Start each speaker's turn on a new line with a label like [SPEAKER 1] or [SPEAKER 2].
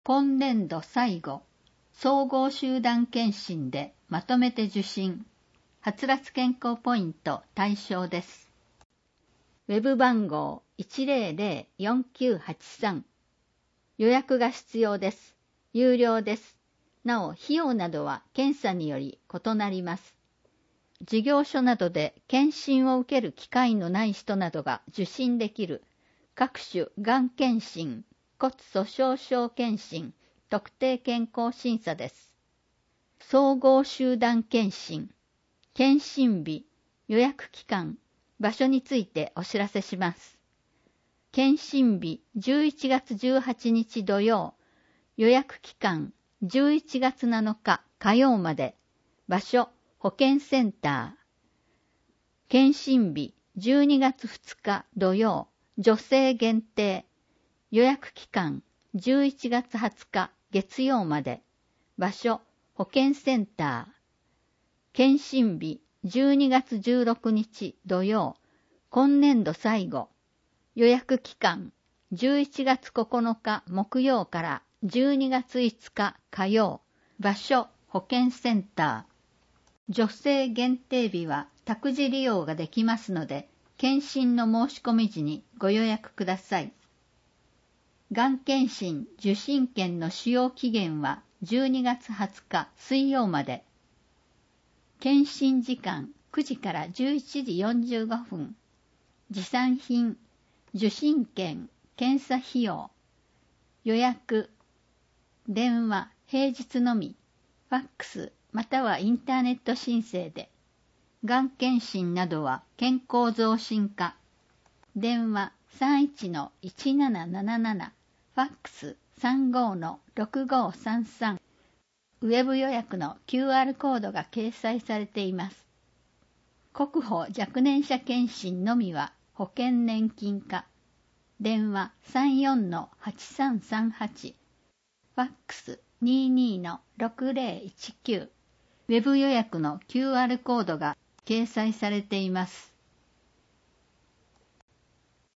[SPEAKER 1] 今年度最後、総合集団検診でまとめて受診。はつらつ健康ポイント対象です。ウェブ番号 100-4983。予約が必要です。有料です。なお、費用などは検査により異なります。事業所などで検診を受ける機会のない人などが受診できる各種がん検診、骨粗鬆症検診、特定健康審査です。総合集団検診、検診日、予約期間、場所についてお知らせします。検診日11月18日土曜、予約期間11月7日火曜まで、場所保健センター。検診日12月2日土曜、女性限定。予約期間11月20日月曜まで。場所保健センター。検診日12月16日土曜、今年度最後。予約期間11月9日木曜から12月5日火曜。場所保健センター。女性限定日は託児利用ができますので、検診の申し込み時にご予約ください。がん検診受診券の使用期限は12月20日水曜まで。検診時間9時から11時45分。持参品、受診券、検査費用。予約、電話、平日のみ、ファックスまたはインターネット申請で。がん検診などは健康増進課。電話 31-1777。ファックス 35-6533。ウェブ予約の QR コードが掲載されています。国保若年者検診のみは保険年金課。電話 34-8338。ファックス 22-6019。ウェブ予約の QR コードが掲載されています。